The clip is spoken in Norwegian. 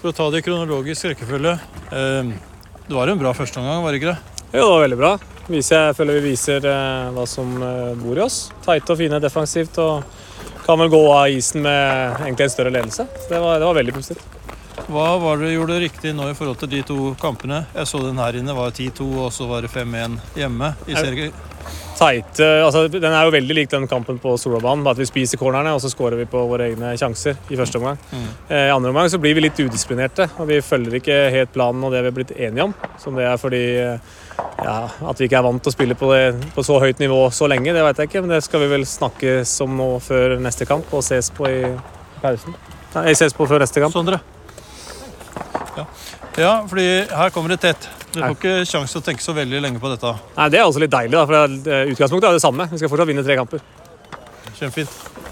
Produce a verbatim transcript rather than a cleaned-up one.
For å ta det i kronologisk rekkefølge, eh, det var en bra første omgang, var det ikke det? Jo, det var veldig bra. Viser, jeg føler vi viser eh, hva som eh, bor i oss. Tight og fine defensivt, og kan vel gå av isen med egentlig en større ledelse. Så det var, det var veldig positivt. Hva var det du gjorde riktig nå i forhold til de to kampene? Jeg så den her inne var ti to, og så var det fem en hjemme i serien. Tight, altså den er jo veldig lik den kampen på Solbanen, bare at vi spiser cornerne, og så skårer vi på våre egne sjanser i første omgang. Mm. I andre omgang så blir vi litt udisiplinerte, og vi følger ikke helt planen og det vi har blitt enige om. Som det er fordi ja, at vi ikke er vant til å spille på, det, på så høyt nivå så lenge, det vet jeg ikke, men det skal vi vel snakkes om nå før neste kamp og ses på i pausen. Nei, ses på før neste kamp. Sondre. Ja. ja, fordi her kommer det tett. Du får ikke sjanse til å tenke så veldig lenge på dette. Nei, det er også litt deilig, da, for utgangspunktet er det samme. Vi skal fortsatt vinne tre kamper. Kjempefint.